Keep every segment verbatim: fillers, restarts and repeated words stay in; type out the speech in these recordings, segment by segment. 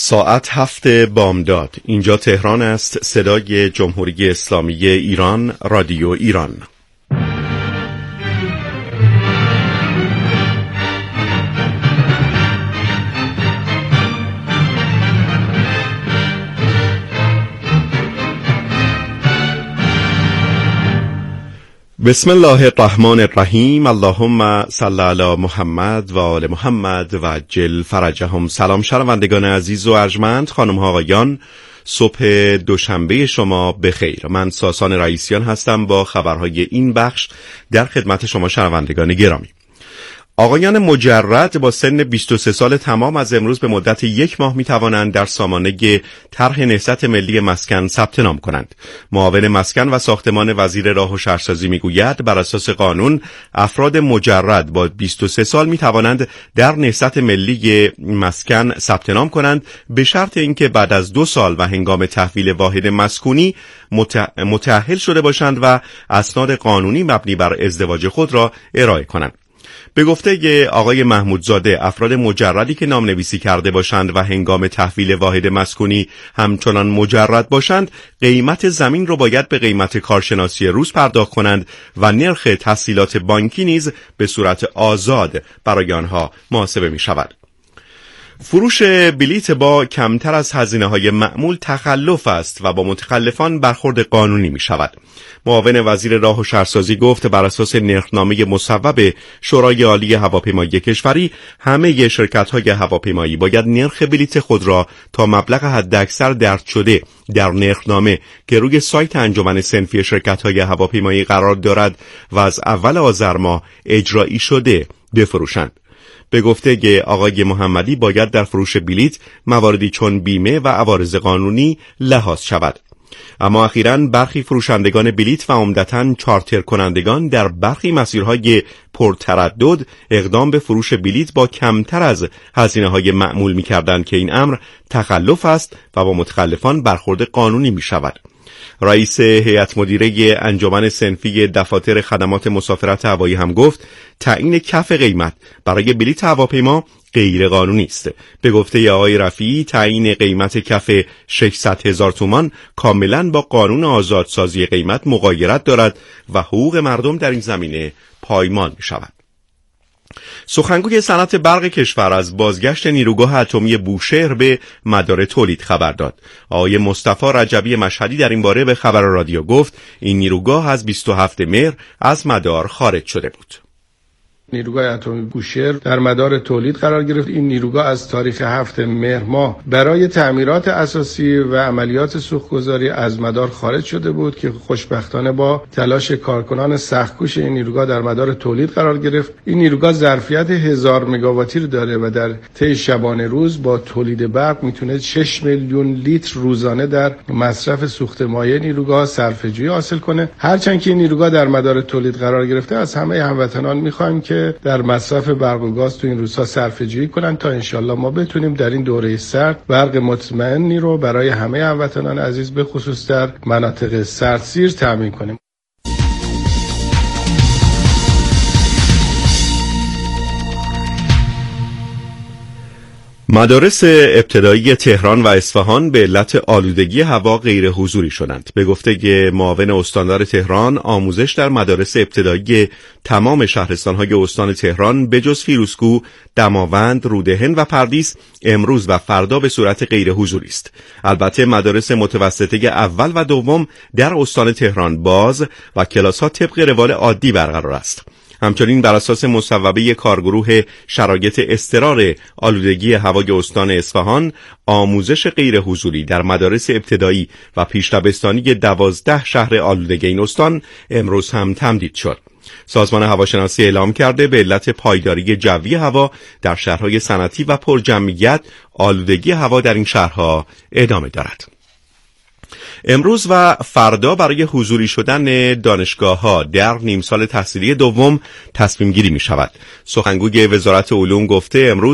ساعت هفت بامداد. اینجا تهران است. صدای جمهوری اسلامی ایران، رادیو ایران. بسم الله الرحمن الرحیم. اللهم صل علی محمد و آل محمد و عجل فرجهم. سلام شنوندگان عزیز و ارجمند، خانم ها آقایان، صبح دوشنبه شما بخیر. من ساسان رئیسیان هستم با خبرهای این بخش در خدمت شما شنوندگان گرامی. آقایان مجرد با سن بیست و سه سال تمام از امروز به مدت یک ماه می توانند در سامانه طرح نهضت ملی مسکن ثبت نام کنند. معاون مسکن و ساختمان وزیر راه و شهرسازی می گوید بر اساس قانون افراد مجرد با بیست و سه سال می توانند در نهضت ملی مسکن ثبت نام کنند به شرط اینکه بعد از دو سال و هنگام تحویل واحد مسکونی متأهل شده باشند و اسناد قانونی مبنی بر ازدواج خود را ارائه کنند. به گفته آقای محمودزاده، افراد مجردی که نام نویسی کرده باشند و هنگام تحویل واحد مسکونی همچنان مجرد باشند، قیمت زمین رو باید به قیمت کارشناسی روز پرداخت کنند و نرخ تسهیلات بانکی نیز به صورت آزاد برای آنها محاسبه می شود. فروش بلیت با کمتر از هزینه‌های معمول تخلف است و با متخلفان برخورد قانونی می شود. معاون وزیر راه و شهرسازی گفت بر اساس نرخنامه مصوب شورای عالی هواپیمایی کشوری همه شرکت‌های هواپیمایی باید نرخ بلیت خود را تا مبلغ حداکثر درج شده در نرخنامه که روی سایت انجمن صنفی شرکت‌های هواپیمایی قرار دارد و از اول آذر ماه اجرایی شده بفروشند. به گفته آقای محمدی باید در فروش بلیت مواردی چون بیمه و عوارض قانونی لحاظ شود. اما اخیراً برخی فروشندگان بلیت و عمدتاً چارتر کنندگان در برخی مسیرهای پرتردد اقدام به فروش بلیت با کمتر از هزینه‌های معمول می‌کردند که این امر تخلف است و با متخلفان برخورد قانونی می‌شود. رئیس هیئت مدیره انجمن صنفی دفاتر خدمات مسافرت هوایی هم گفت تعیین کف قیمت برای بلیت هواپیما غیر قانونی است. به گفته آقای رفیعی تعیین قیمت کف ششصد هزار تومان کاملا با قانون آزادسازی قیمت مغایرت دارد و حقوق مردم در این زمینه پایمال می شود. سخنگوی صنعت برق کشور از بازگشت نیروگاه اتمی بوشهر به مدار تولید خبر داد. آقای مصطفی رجبی مشهدی در این باره به خبر رادیو گفت این نیروگاه از بیست و هفتم مهر از مدار خارج شده بود. نیروگاه اتمی بوشهر در مدار تولید قرار گرفت. این نیروگاه از تاریخ هفتم مهر ماه برای تعمیرات اساسی و عملیات سوخت‌گذاری از مدار خارج شده بود که خوشبختانه با تلاش کارکنان سخت‌کوش این نیروگاه در مدار تولید قرار گرفت. این نیروگاه ظرفیت هزار مگاواتتی داره و در طی شبانه روز با تولید برق میتونه شش میلیون لیتر روزانه در مصرف سوخت مایع نیروگاه صرفه‌جویی حاصل کنه. هرچند که این نیروگاه در مدار تولید قرار گرفته، از همه هموطنان می‌خوایم که در مصرف برق و گاز تو این روزها صرفه‌جویی کنن تا انشالله ما بتونیم در این دوره سرد برق مطمئنی رو برای همه هموطنان عزیز به خصوص در مناطق سردسیر تامین کنیم. مدارس ابتدایی تهران و اصفهان به علت آلودگی هوا غیر حضوری شدند. به گفته معاون استاندار تهران، آموزش در مدارس ابتدایی تمام شهرستان‌های استان تهران به جز فیروزکوه، دماوند، رودهن و پردیس امروز و فردا به صورت غیر حضوری است. البته مدارس متوسطه اول و دوم در استان تهران باز و کلاس‌ها طبق روال عادی برقرار است. همچنین بر اساس مصوبه کارگروه شرایط اضطرار آلودگی هوای استان اصفهان، آموزش غیر حضوری در مدارس ابتدایی و پیش‌دبستانی دوازده شهر آلودگی این استان امروز هم تمدید شد. سازمان هواشناسی اعلام کرده به علت پایداری جوی هوا در شهرهای صنعتی و پرجمعیت، آلودگی هوا در این شهرها ادامه دارد. امروز و فردا برای حضوری شدن دانشگاه‌ها در نیم سال تحصیلی دوم تصمیم گیری می شود. سخنگوی وزارت علوم گفته امروز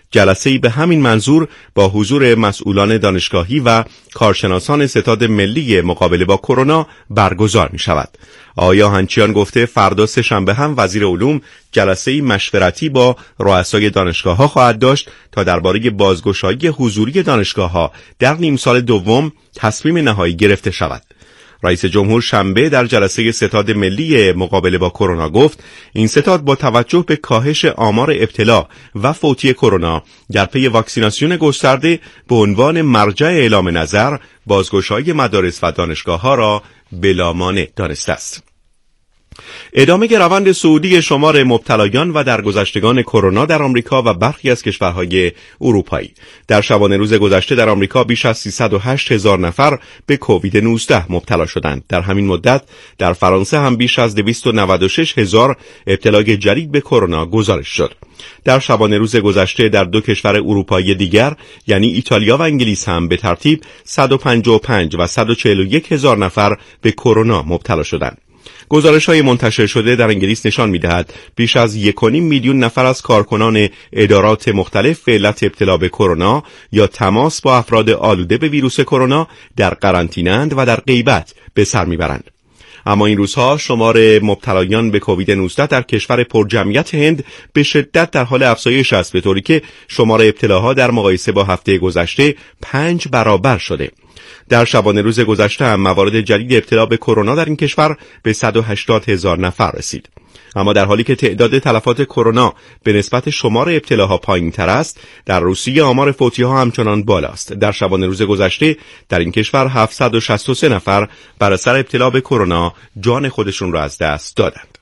جلسه‌ای به همین منظور با حضور مسئولان دانشگاهی و کارشناسان ستاد ملی مقابله با کرونا برگزار می شود. آقای آهنچیان گفته فردا سه شنبه هم وزیر علوم جلسه‌ای مشورتی با رؤسای دانشگاه‌ها خواهد داشت تا درباره بازگشایی حضوری دانشگاه‌ها در نیم سال دوم تصمیم نهایی گرفته شود. رئیس جمهور شنبه در جلسه ستاد ملی مقابله با کرونا گفت این ستاد با توجه به کاهش آمار ابتلا و فوتی کرونا در پی واکسیناسیون گسترده به عنوان مرجع اعلام نظر بازگشایی مدارس و دانشگاه‌ها را بلامانع دانسته است. ادامه روند صعودی شمار مبتلایان و درگذشتگان کرونا در آمریکا و برخی از کشورهای اروپایی. در شبانه روز گذشته در آمریکا بیش از سیصد و هشت هزار نفر به کووید نوزده مبتلا شدند. در همین مدت در فرانسه هم بیش از دویست و نود و شش هزار ابتلای جدید به کرونا گزارش شد. در شبانه روز گذشته در دو کشور اروپایی دیگر یعنی ایتالیا و انگلیس هم به ترتیب صد و پنجاه و پنج و صد و چهل و یک هزار نفر به کرونا مبتلا شدند. گزارش‌های منتشر شده در انگلیس نشان می‌دهد بیش از یک و نیم میلیون نفر از کارکنان ادارات مختلف به علت ابتلا به کرونا یا تماس با افراد آلوده به ویروس کرونا در قرنطینه‌اند و در غیبت به سر می‌برند. اما این روزها شمار مبتلایان به کووید نوزده در کشور پرجمعیت هند به شدت در حال افزایش است، به طوری که شمار ابتلاها در مقایسه با هفته گذشته پنج برابر شده. در شبانه روز گذشته هم موارد جدید ابتلا به کرونا در این کشور به صد و هشتاد هزار نفر رسید. اما در حالی که تعداد تلفات کرونا به نسبت شمار ابتلاها پایین تر است، در روسیه آمار فوتی ها همچنان بالاست. در شبانه روز گذشته در این کشور هفتصد و شصت و سه نفر بر اثر ابتلا به کرونا جان خودشون را از دست دادند.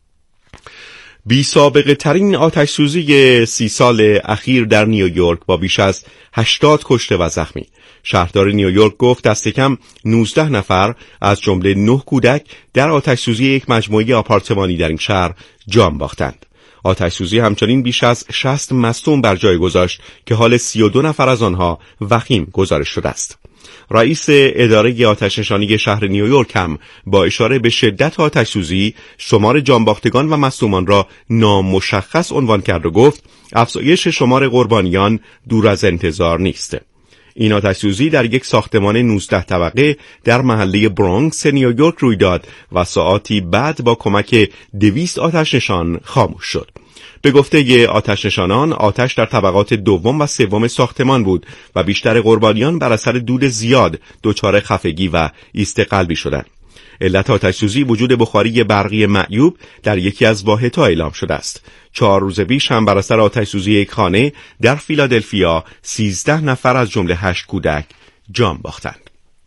بی سابقه ترین آتش سوزی سی سال اخیر در نیویورک با بیش از هشتاد کشته و زخمی. شهردار نیویورک گفت دست کم نوزده نفر از جمله نه کودک در آتش سوزی یک مجموعه آپارتمانی در این شهر جان باختند. آتش سوزی همچنین بیش از شصت مصدوم بر جای گذاشت که حال سی و دو نفر از آنها وخیم گزارش شده است. رئیس اداره آتش نشانی شهر نیویورک هم با اشاره به شدت آتش سوزی شمار جانباختگان و مصدومان را نامشخص عنوان کرد و گفت افزایش شمار قربانیان دور از انتظار نیست. این آتش سوزی در یک ساختمان نوزده طبقه در محله برانکس نیویورک روی داد و ساعاتی بعد با کمک دویست آتش نشان خاموش شد. به گفته آتش نشانان آتش در طبقات دوم و سوم ساختمان بود و بیشتر قربانیان بر اثر دود زیاد دچار خفگی و ایست قلبی شدند. علت آتش سوزی وجود بخاری برقی معیوب در یکی از واحدها اعلام شده است. چهار روز پیش هم بر اثر آتش سوزی یک خانه در فیلادلفیا سیزده نفر از جمله هشت کودک جان باختند.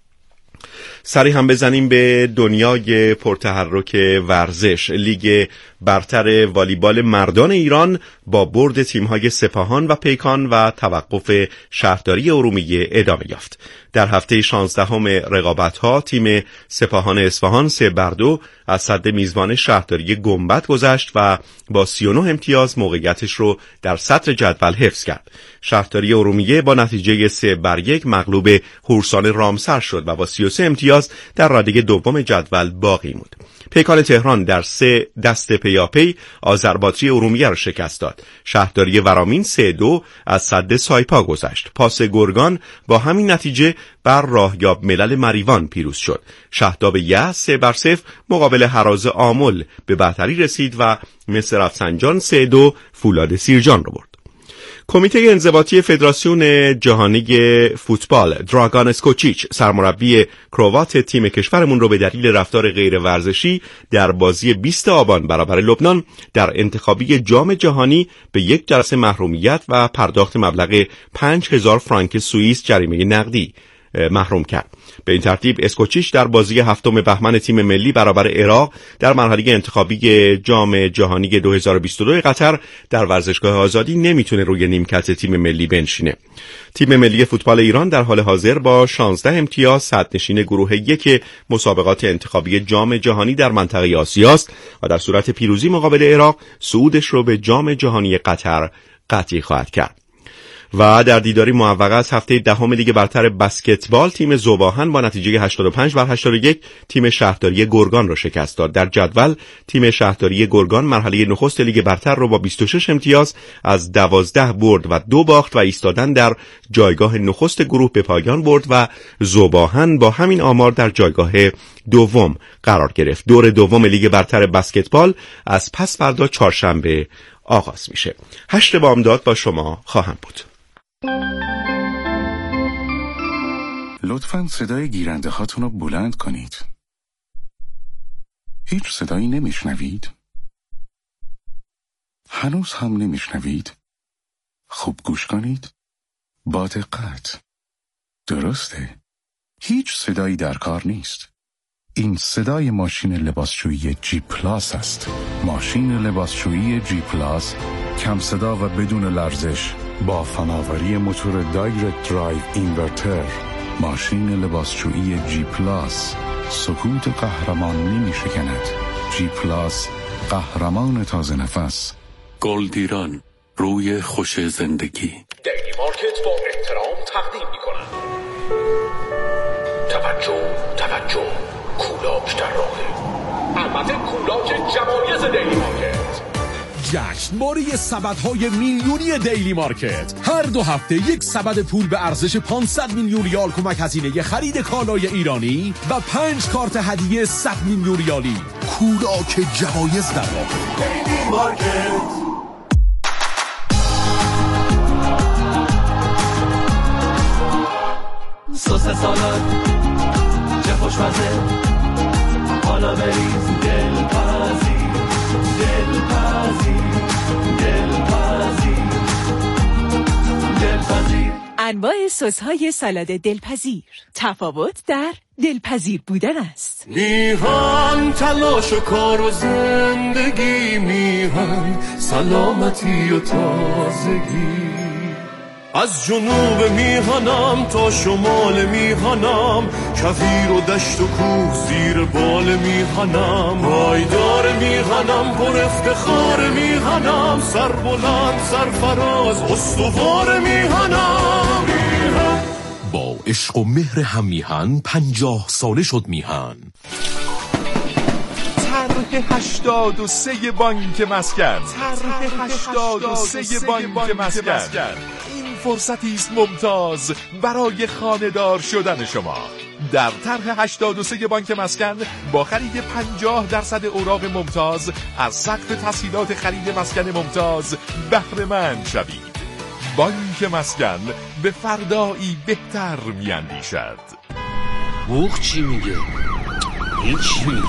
سری هم بزنیم به دنیای پرتحرک ورزش. لیگ برتر والیبال مردان ایران با برد تیم‌های سپاهان و پیکان و توقف شهرداری ارومیه ادامه یافت. در هفته شانزدهم رقابت‌ها تیم سپاهان اصفهان سه بر دو از صد میزبان شهرداری گنبد گذشت و با سی و نه امتیاز موقعیتش رو در صدر جدول حفظ کرد. شهرداری ارومیه با نتیجه سه بر یک مغلوب هورسان رامسر شد و با سی و سه امتیاز در رده دوم جدول باقی موند. پیکان تهران در سه دست پیاپی آذربایجان ارومیه را شکست داد. شهرداری ورامین سه دو از سد سایپا گذشت. پاس گرگان با همین نتیجه بر راهیاب ملل مریوان پیروز شد. شهداب یزد سه بر صفر مقابل هراز آمل به برتری رسید و مصر رفسنجان سه دو فولاد سیرجان را برد. کمیته انضباطی فدراسیون جهانی فوتبال دراگان اسکوچیچ سرمربی کروات تیم کشورمون رو به دلیل رفتار غیر ورزشی در بازی بیست آبان برابر لبنان در انتخابی جام جهانی به یک جلسه محرومیت و پرداخت مبلغ پنج هزار فرانک سوئیس جریمه نقدی محروم کرد. به این ترتیب اسکوچیچ در بازی هفتم بهمن تیم ملی برابر عراق در مرحله انتخابی جام جهانی دو هزار و بیست و دو قطر در ورزشگاه آزادی نمیتونه روی نیمکت تیم ملی بنشینه. تیم ملی فوتبال ایران در حال حاضر با شانزده امتیاز صدرنشین گروه یک مسابقات انتخابی جام جهانی در منطقه آسیا است و در صورت پیروزی مقابل عراق صعودش رو به جام جهانی قطر قطعی خواهد کرد. و در دیداری موفقه از هفته دهم لیگ برتر بسکتبال تیم ذوب‌آهن با نتیجه هشتاد و پنج بر هشتاد و یک تیم شهرداری گرگان را شکست داد. در جدول تیم شهرداری گرگان مرحله نخست لیگ برتر را با بیست و شش امتیاز از دوازده برد و دو باخت و ایستادن در جایگاه نخست گروه به پایان برد و ذوب‌آهن با همین آمار در جایگاه دوم قرار گرفت. دور دوم لیگ برتر بسکتبال از پس فردا چهارشنبه آغاز میشه. هشت بامداد با شما خواهم بود. لطفاً صدای گیرنده هاتون رو بلند کنید. هیچ صدایی نمیشنوید؟ هنوز هم نمیشنوید؟ خوب گوش کنید. با دقت. درسته. هیچ صدایی در کار نیست. این صدای ماشین لباسشویی جی پلاس است. ماشین لباسشویی جی پلاس کم صدا و بدون لرزش با فناوری موتور دایرکت درایو اینورتر. ماشین لباسشویی جی پلاس سکوت قهرمان نمی شکند. جی پلاس قهرمان تازه نفس. گلدیران روی خوش زندگی. دیلی مارکت با احترام تقدیم می کنند. توجه توجه کولاک در راهه. البته کولاک جوایز دیلی مارکت. جشنواره سبدهای میلیونی دیلی مارکت. هر دو هفته یک سبد پول به ارزش پانصد میلیون ریال کمک هزینه خرید کالای ایرانی و پنج کارت هدیه صد میلیون ریالی. کولاک جوایز در راه. دیلی مارکت. سس سالاد چه خوشمزه، حالا بریز دلپزی دلپزی دلپزی دلپزی. انواع سس‌های سالاد دلپذیر، تفاوت در دلپذیر بودن است. میهن تلاش و کار و زندگی، میهن سلامتی و تازگی. از جنوب میهنم تا شمال میهنم، کویر و دشت و کوه زیر بال میهنم. پایدار میهنم پر افتخار میهنم، سر بلند سرفراز استوار میهنم. میهن با عشق و مهر هم میهن پنجاه ساله شد میهن. طرح هشتاد و سه بانک مسکن، طرح هشتاد و سه بانک مسکن. این فرصتی است ممتاز برای خانه‌دار شدن شما. در طرح هشتاد و سه بانک مسکن با خرید پنجاه درصد اوراق ممتاز از سقف تسهیلات خرید مسکن ممتاز بهره مند شوید. بانک مسکن به فردایی بهتر میاندیشد. بوخ چی میگه؟ این چی میگه؟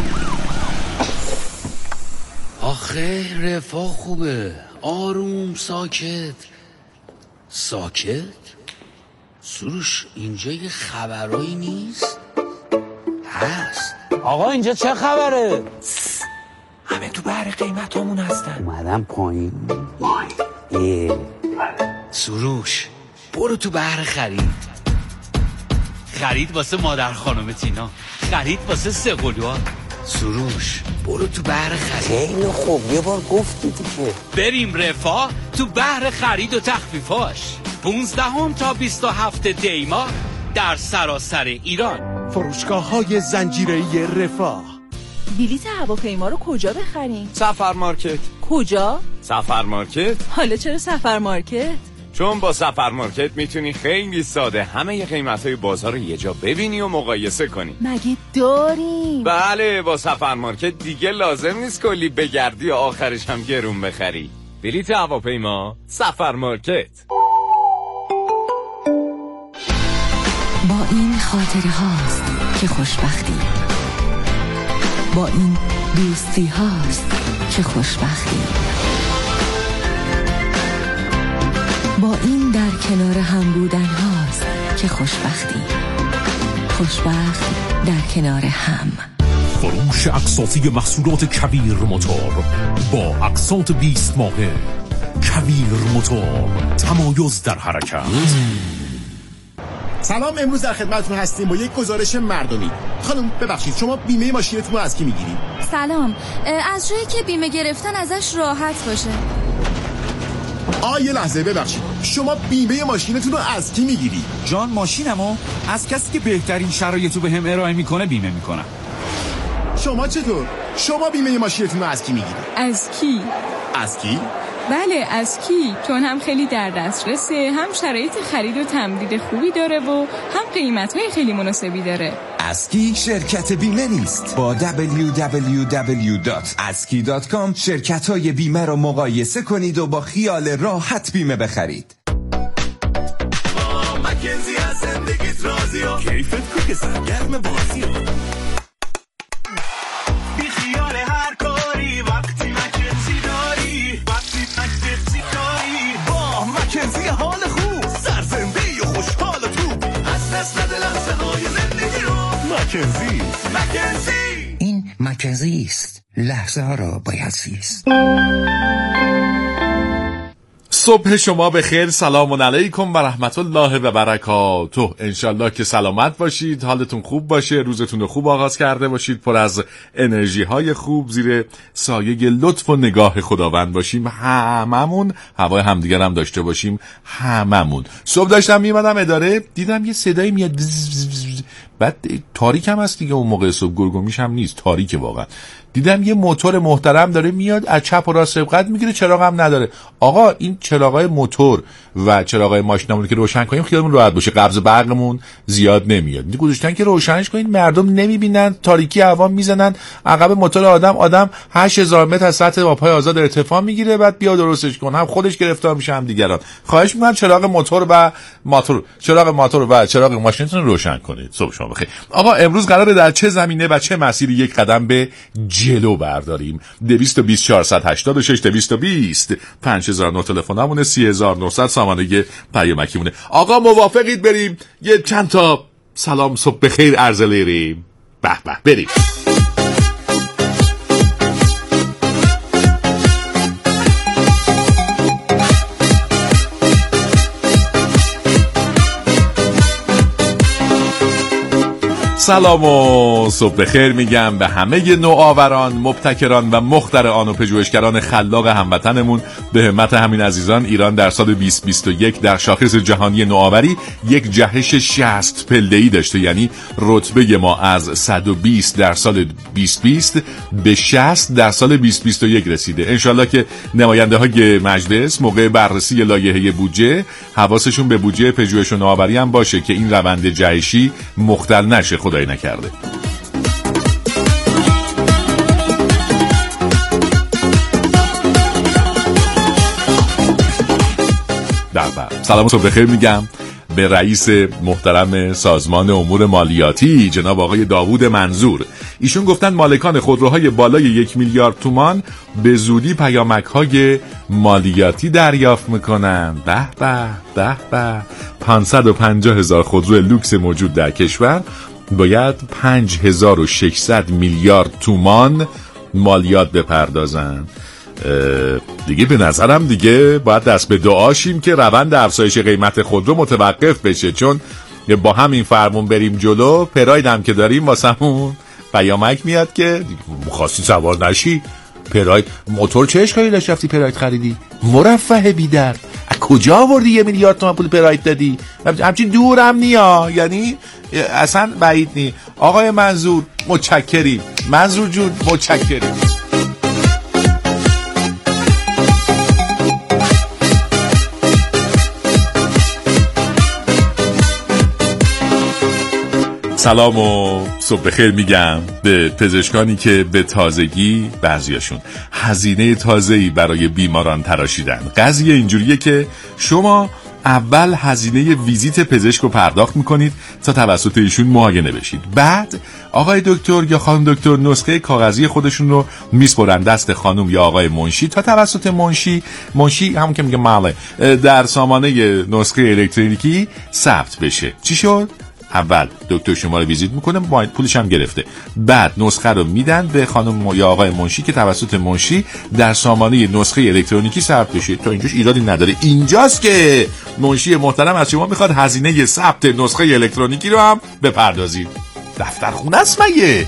آخه رفاه خوبه، آروم ساکت. ساکت؟ سروش اینجا یه خبرایی نیست؟ هست. آقا اینجا چه خبره؟ همه تو بحر قیمتامون هستن. اومدم پایین. پایین. سروش برو تو بحر خرید. خرید واسه مادر خانم تینا، خرید واسه سقلوها. سروش برو تو بحر خرید. خیلی خوب، یه بار گفتی دیگه. بریم رفاه تو بحر خرید و تخفیفاش. پونزدهم تا بیست و هفتم دی ماه در سراسر ایران. فروشگاه‌های زنجیره‌ای رفاه. بلیط هواپیما رو کجا بخریم؟ سفر مارکت. کجا؟ سفر مارکت. حالا چرا سفر مارکت؟ چون با سفر مارکت میتونی خیلی ساده همه ی قیمت‌های بازار رو یه جا ببینی و مقایسه کنی. مگه داریم؟ بله، با سفر مارکت دیگه لازم نیست کلی بگردی و آخرش هم گرون بخری. بلیط هواپیما سفر مارکت. با این خاطره هاست که خوشبختی، با این دوستی هاست که خوشبختی، با این در کنار هم بودن هاست که خوشبختی. خوشبخت در کنار هم. فروش اقساطی محصولات کویر موتور با اقساط بیست ماهه. کویر موتور، تمایز در حرکت. سلام، امروز در خدمتتون هستیم با یک گزارش مردمی. خانم ببخشید، شما بیمه ماشینتون رو از کی میگیرید؟ سلام، از جایی که بیمه گرفتن ازش راحت باشه. آ یه لحظه ببخشید، شما بیمه ماشینتون رو از کی میگیری؟ جان ماشینمو از کسی که بهترین شرایطو بهم ارائه میکنه بیمه میکنم. شما چطور؟ شما بیمه ماشینتون رو از کی میگیری؟ از کی؟ از کی؟ بله از کی؟ چون هم خیلی در دسترسه، هم شرایط خرید و تمدید خوبی داره و هم قیمت‌های خیلی مناسبی داره. اسکی شرکت بیمه نیست. با دبلیو دبلیو دبلیو دات اسکی دات کام شرکت‌های بیمه رو مقایسه کنید و با خیال راحت بیمه بخرید. مکنزی از زندگیت راضی و کیفت کو که سرگرم بازی و بی خیال هر کاری وقتی مکنزی داری، وقتی مکنزی داری با مکنزی حال خوب سرزنده و خوشحال تو از دست نده لحظه های زندگی رو. مکنزی مکنزی این مکنزی است، لحظه ها را باید زیست. صبح شما بخیر، سلام علیکم و رحمت الله و برکاته. انشالله که سلامت باشید، حالتون خوب باشه، روزتون رو خوب آغاز کرده باشید، پر از انرژی های خوب، زیر سایه لطف و نگاه خداوند باشیم، هممون هوای همدیگر هم داشته باشیم، هممون. صبح داشتم میمدم اداره، دیدم یه صدایی میاد، بعد تاریک هم هست دیگه، اون موقع صبح گرگومیش هم نیست، تاریکه واقعا. دیدم یه موتور محترم داره میاد، از چپ و راست سبقت میگیره، چراغ هم نداره. آقا این چراغای موتور و چراغای ماشینمون که روشن کنیم خیالمون راحت باشه، قبض برقمون زیاد نمیاد. دیگه گذاشتن که روشنش کنین، مردم نمیبینن، تاریکی هوا میزنن عقب موتور آدم، آدم هشت هزار متر از سطح آبهای آزاد ارتفاع میگیره، بعد بیا درستش کن، هم خودش گرفتار میشه هم دیگران. خواهش میکنم چراغ موتور و موتور چراغ موتور و چراغ ماشینتون روشن کنید. صبح شما بخیر. آقا امروز قراره در چه زمینه و چه مسیری یک قدم به جلو برداریم؟ دویست و بیست چهارصد و هشتاد و شش دویست و بیست پنج هزار نه تلفنمونه، سی هزار و نهصد سامانه پیامکیمونه. آقا موافقید بریم یه چند تا سلام صبح بخیر عرض لیریم؟ به به بریم. سلام و صبح بخیر میگم به همه نوآوران، مبتکران و مخترعان و پژوهشگران خلاق هموطنمون. به همت همین عزیزان، ایران در سال بیست بیست و یک در شاخص جهانی نوآوری یک جهش شصت پله‌ای داشته، یعنی رتبه ما از صد و بیست در سال بیست بیست به شصت در سال بیست بیست و یک رسیده. انشالله که نماینده های مجلس موقع بررسی لایحه بودجه حواسشون به بودجه پژوهش و نوآوری هم باشه که این روند جهشی مختل نشه، خدای نکرده. سلام صبح بخیر میگم به رئیس محترم سازمان امور مالیاتی جناب آقای داوود منظور. ایشون گفتن مالکان خودروهای بالای یک میلیارد تومان به زودی پیامک‌های مالیاتی دریافت میکنن. به به به به. پانصد و پنجاه هزار خودرو لوکس موجود در کشور باید پنج هزار و ششصد میلیارد تومان مالیات بپردازن. دیگه به نظرم دیگه باید دست به دعاشیم که روند افزایش قیمت خودرو متوقف بشه، چون با همین فرمون بریم جلو، پراید هم که داریم واسمون پیامک میاد که خواستی سوار نشی. پراید موتور چه اشکالی داشت رفتی پراید خریدی؟ مرفه بیدر کجا آوردی یه میلیارد تومان پول پراید دادی؟ همچین دورم نیا، یعنی اصلا بعید نی. آقای منظور متشکریم، منظور جون متشکریم. سلام و صبح بخیر میگم به پزشکانی که به تازگی بعضیاشون هزینه تازه‌ای برای بیماران تراشیدن. قضیه اینجوریه که شما اول هزینه ویزیت پزشک رو پرداخت میکنید تا توسط ایشون معاینه بشید. بعد آقای دکتر یا خانم دکتر نسخه کاغذی خودشون رو میسپرن دست خانم یا آقای منشی تا توسط منشی منشی همون که میگه ماله در سامانه نسخه الکترونیکی ثبت بشه. چی شد؟ اول دکتر شما رو ویزیت میکنه، پولش هم گرفته، بعد نسخه رو میدن به خانم یا آقای منشی که توسط منشی در سامانه نسخه الکترونیکی ثبت بشه. تا اینجاش ایرادی نداره. اینجاست که منشی محترم از شما میخواد هزینه ثبت نسخه الکترونیکی رو هم بپردازید. دفتر خونه است مگه؟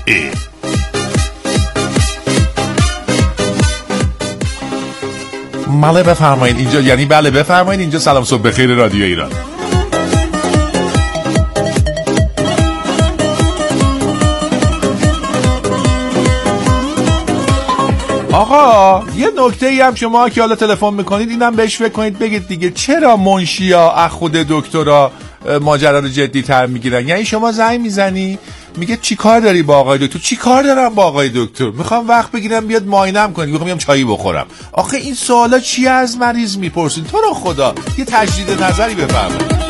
بله بفرمایید اینجا، یعنی بله بفرمایید اینجا سلام صبح بخیر رادیو ایران. آقا یه نکته ای هم شما که حالا تلفن میکنید اینم بهش فکر کنید، بگید دیگه چرا منشیا از خود دکترا ماجرا رو جدی تر میگیرن؟ یعنی شما زنگ میزنی میگه چی کار داری با آقای دکتر؟ چی کار دارم با آقای دکتر؟ میخوام وقت بگیرم بیاد معاینه‌ام کنه، میخوام بیام چایی بخورم. آخه این سوالا چی از مریض میپرسین؟ تو رو خدا یه تجدید نظری بفرمایید.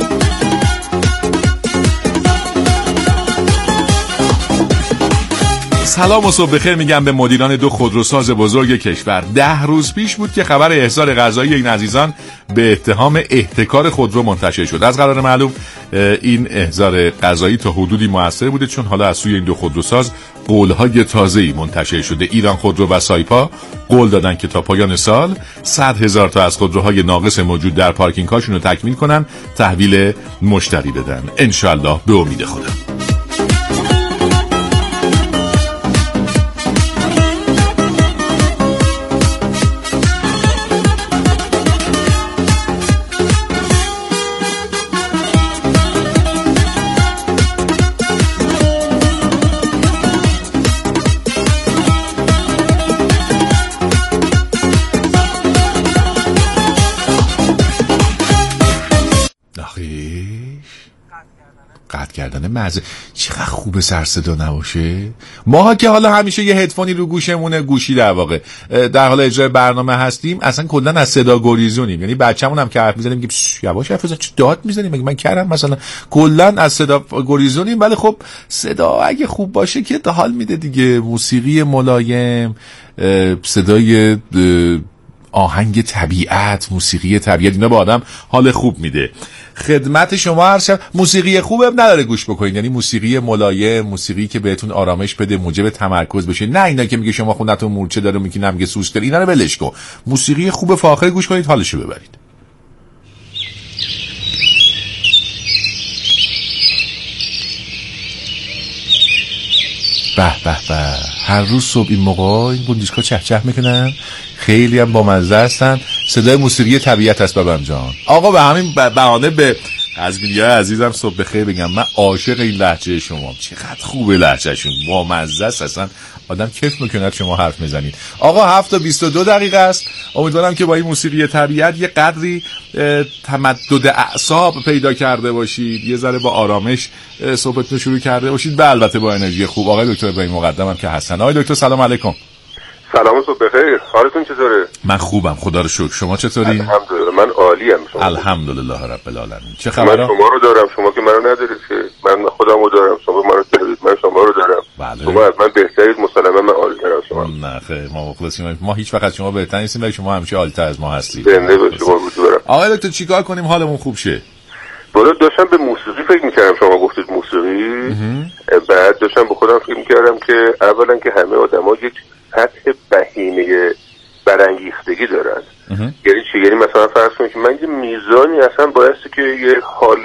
سلام و صبح بخیر میگم به مدیران دو خودروساز بزرگ کشور. ده روز پیش بود که خبر احضار قضایی این عزیزان به اتهام احتکار خودرو منتشر شد. از قرار معلوم این احضار قضایی تا حدودی موثر بوده، چون حالا از سوی این دو خودروساز قول‌های تازه‌ای منتشر شده. ایران خودرو و سایپا قول دادن که تا پایان سال صد هزار تا از خودروهای ناقص موجود در پارکینگ‌هاشون رو تکمیل کنن، تحویل مشتری بدن. انشالله به امید خدا. قطع کردن مزه چقدر خوبه سر صدا نباشه. ماها که حالا همیشه یه هدفونی رو گوشمونه، گوشی در واقع در حال اجرای برنامه هستیم، اصلا کلا از صدا گریزونیم. یعنی بچه‌مون هم که حرف می‌زنه میگه یواش حرف بزن، چه داد می‌زنی؟ مگه من کردم؟ مثلا کلا از صدا گریزونیم. ولی خب صدا اگه خوب باشه که حال میده دیگه. موسیقی ملایم، صدای آهنگ طبیعت، موسیقی طبیعت، اینا به آدم حال خوب میده. خدمت شما هر شب موسیقی خوبه نداره گوش بکنید، یعنی موسیقی ملایم، موسیقی که بهتون آرامش بده، موجب تمرکز بشه. نه اینا که میگه شما خونتون مورچه داره، میگه نمیگه سوس داره، اینا رو ولش کن. موسیقی خوب فاخر گوش کنید، حالشو ببرید. به به به، هر روز صبح این موقع این بوندیسکا چه چه میکنن، خیلی هم بامزه هستن. صدای موسیقی طبیعت است بابام جان. آقا به همین بهانه به قزوینی‌های عزیزم صبح بخیر بگم من عاشق این لهجه شما. چقدر خوبه لهجهشون، بامزه است، اصلا آدم کیف میکنه شما حرف میزنید. آقا هفت تا بیست و دو دقیقه است. امیدوارم که با این موسیقی طبیعت یه قدری تمدد اعصاب پیدا کرده باشید، یه ذره با آرامش صحبتتون شروع کرده باشید، و البته با انرژی خوب. آقای دکتر ابراهیم مقدمم که هستن. آقای دکتر سلام علیکم. سلام صبح بخیر. حالتون چطوره؟ من خوبم خدا رو شکر. شما چطوری؟ الحمدلله من عالیم. شما؟ الحمدلله رب العالمین. چه خبره؟ من شما رو دارم، شما که منو ندارید که. من خودم رو دارم، شما منو دارید، من شما رو دارم. بله. شما از من بهترید، مسلما من عالی‌تر از شما. نه خیر، ما مخلصیم. ما هیچ وقت شما بهتر نیستیم، ولی شما همیشه عالی‌تر از ما هستید. زنده باشید. شما بود برم. آقای دکتر چیکار کنیم حالمون خوب شه؟ بالا داشتم به موسیقی فکر می‌کردم، شما گفتید موسیقی. بعد داشتم به خودم فکر می‌کردم که اولا که همه آدم‌ها یک سطح بهینه برانگیختگی دارن. یعنی چی؟ یعنی مثلا فرض کنید که من یه میزانی اصلا بایستی که یه حال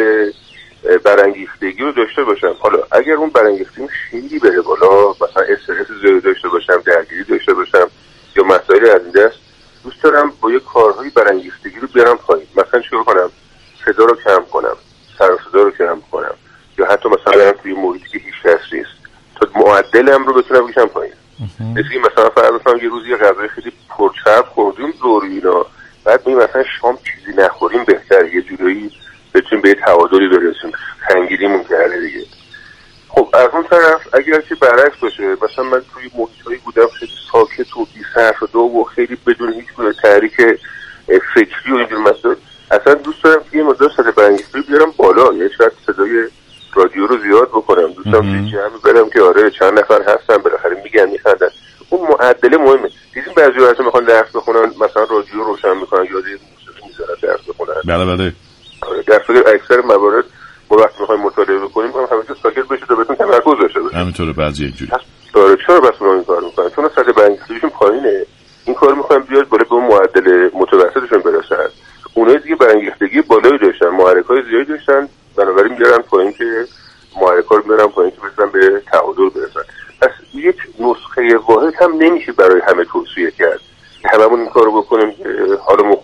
برانگیختگی رو داشته باشم. حالا اگر اون برانگیختگی خیلی بره بالا، مثلا استرس زیاد داشته باشم، درگیری داشته باشم یا مسائل از این دست، دوست دارم با یه کارهای برانگیختگی رو بیارم پایین. مثلا چیکار کنم؟ صدا رو کم کنم، سر صدا رو کم کنم، یا حتی مثلا توی محیطی که هیچ کس نیست تا معدلم رو بتونم بکشم پایین. مثل مثلا فرض کنم یه روزی یه غذای خیلی پرچرب خوردیم دور اینا، بعد می مثلا شام چیزی نخوریم بهتر، یه جورایی بتونیم به تعادلی برسیم، تنگیریمون کرده دیگه. خب از اون طرف اگر که برعکس باشه، مثلا من توی محیطایی بودم خیلی ساکت و بی صرف و و خیلی بدون هیچ گونه تحریک فکری و اینجور مسائل، اصلا دوست دارم که یه مقدار صدای برانگیختگی بیارم بالا، یعنی شاید صدای رادیو رو زیاد بکنم. دوستم توی جمع برم که آره چند نفر هستن بالاخره میگن میخندن. اون معدل مهمه. دیدیم بعضی وقتا میخوان درس بخونن، مثلا رادیو روشن میکنن یا موسیقی میذارن درس بخونن. بله بله. در صورت اکثر موارد ما وقتی میخوایم مطالعه بکنیم میخوایم همیشه ساکت بشه تا بتون تمرکز داشته باشیم. همینطوره بعضی اینجوری. آره چرا بس اونا این کار میکنن؟ چون صد برانگیختگیشون پایینه. این کار میخوایم بیاد بالا به اون معدل متوسطشون برسن. اونایی دیگه برانگیختگی بالایی داشتن، محرکای زیادی داشتن، بنابراین میارن پایین که محرکا رو میارن پایین که بتونن به تعادل برسن. پس یک نسخه واحد هم نمیشه برای همه توصیه کرد. هممون این کارو بکنیم که حالمون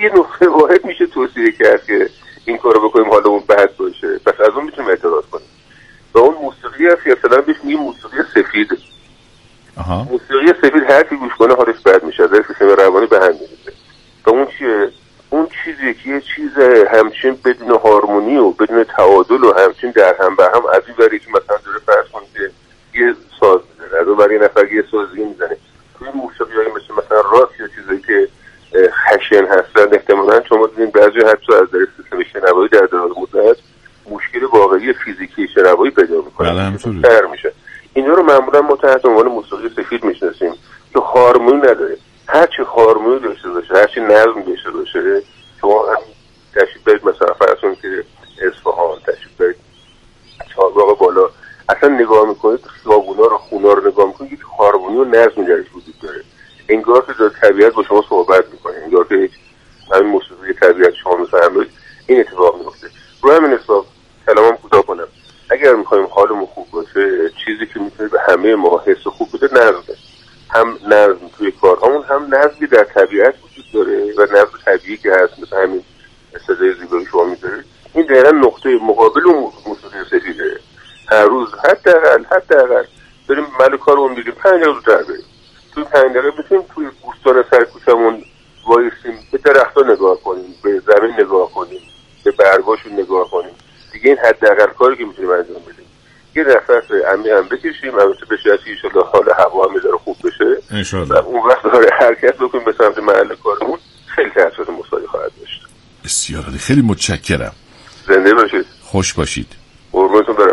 یه نقطه واحد میشه توصیه کرد که این کارو بکنیم حالمون بد باشه، پس از اون میتونیم اعتراض کنیم. و اون موسیقی هست که اصلا بهش میگیم موسیقی سفید. آها. موسیقی سفید هر کی گوش کنه حالش بد میشه، در سیستم روانی به هم میریزه. و اون چیه؟ اون چیزی که یه چیز همچین بدون هارمونی و بدون تعادل و همچین در هم به هم از این وری که مثلا داره فرض کنید که یه ساز میزنه، از اون وری یه نفر یه ساز دیگه میزنه. توی موسیقی‌های مثل مثلا راک یا چیزایی که خشن هستن، احتمالاً شما دیدین بعضی حتی از در سیستم شنوایی در دراز مدت مشکل واقعی فیزیکی شنوایی پیدا میکنه. بله همینطوره. تر میشه. اینا رو معمولاً ما تحت عنوان موسیقی سفید میشناسیم که هارمونی نداره. هرچی هارمونی داشته باشه، هرچی نظم داشته باشه، شما هم تشریف برید مثلا فرض کنید که اصفهان تشریف برید چهارباغ بالا، اصلا نگاه میکنید خیابونا رو، خونا رو نگاه میکنید، یک هارمونی و نظمی درش وجود داره. انگار که در طبیعت با شما صحبت میکنه، انگار که یک همین موسیقی طبیعت شما میفهمید. این اتفاق میفته. رو همین حساب کلامم کوتاه کنم، اگر میخوایم حالمون خوب باشه، چیزی که میتونه به همه ما حس خوب بده نظمه. هم نظم توی کارهامون، هم نظمی در طبیعت وجود داره و نظم طبیعی که هست، مثل همین صدای زیبایی شما میذارید. این دقیقا نقطه مقابل اون موسیقی سفیده. هر روز حتی اقل حتی اقل بریم مل کارمون بگیم پنج دقیقه زودتر بریم. توی پنج دقیقه بتونیم توی بوستان سرکوچمون وایسیم، به درخت‌ها نگاه کنیم، به زمین نگاه کنیم، به برگاشون نگاه کنیم. دیگه این حداقل کاری که میتونیم انجام بدیم. یه نفس عمیق هم بکشیم، البته به شرطی ان شاءالله حال هوا هم میذاره خوب بشه ان شاءالله. اون وقت داره حرکت بکنیم به سمت محل کارمون، خیلی تاثیر مثبتی خواهد داشت. بسیار عالی، خیلی متشکرم. زنده باشید. خوش باشید. قربونتون برم.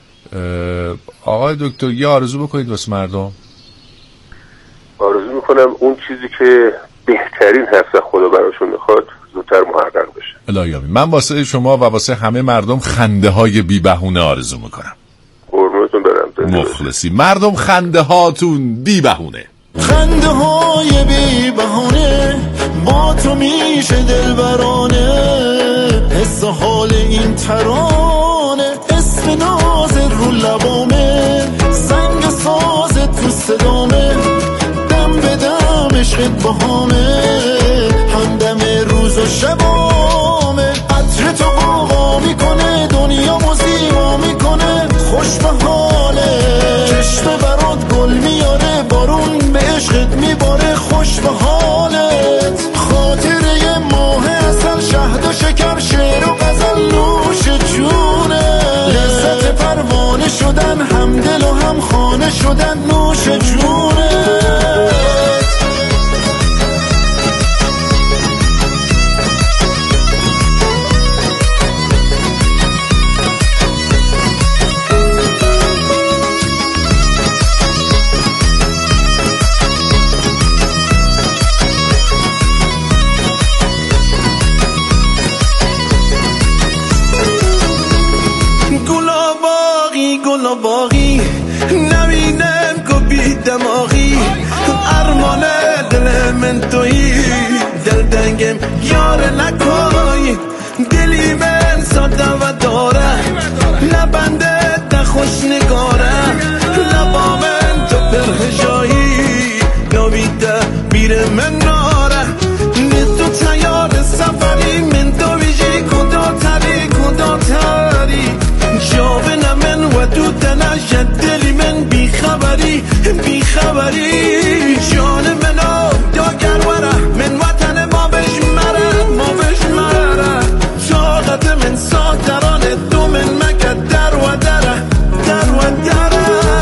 آقای دکتر یه آرزو بکنید واسه مردم. آرزو میکنم اون چیزی که بهترین هست خدا براشون میخواد زودتر محقق بشه. الهی آمین. من واسه شما و واسه همه مردم خنده های بی بهونه آرزو میکنم. قربونتون برم. مخلصی. مردم خنده هاتون بی بهونه. خنده های بی بهونه با تو میشه دلبرانه، حس حال این ترانه اسم ناز رو لبامه، سنگ ساز تو صدامه، دم به دم عشقت باهامه، همدم روز و شبامه، عطر تو قوقا میکنه دنیا زیبا میکنه، خوش به حاله چشم برات گل میاره، بارون به عشقت میباره، خوش به حالت، خاطره ماه اصل شهد و شکر شعر و غزل نوش جونه، لذت پروانه شدن هم دل و هم خانه شدن نوش جونه. باقی نبینم که بی دماغی، ارمان دل من تویی، دل دنگم یار نکوی، دلی من ساده و داره، لبنده تا خوش نگاره، لبا من تو پرهجایی، نویده بیره من ناره، تو تیار سفری من تو بیجی کدا تری کدا تری، جاوه من و تو تنش دلی من بی خبری بی خبری، جان منو داگر وره من وطن ما بش مره ما بش مره، طاقت من ساترانه تو من مکد در و دره در و دره.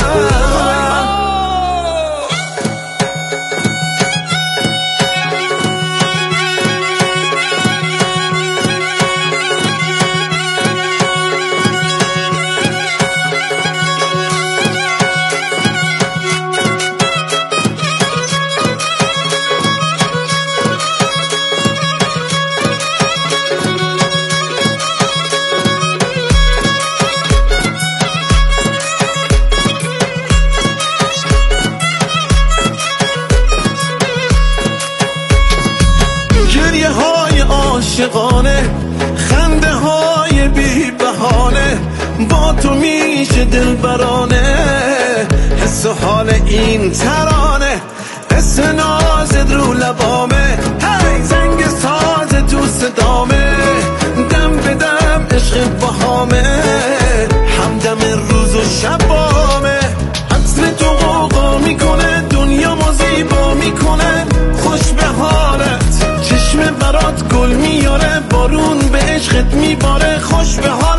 عاشقانه خنده های بی بهانه با تو میشه دلبرانه، حس و حال این ترانه اسم نازت رو لبامه، هی زنگ سازت بارون به عشقت میباره خوش به حال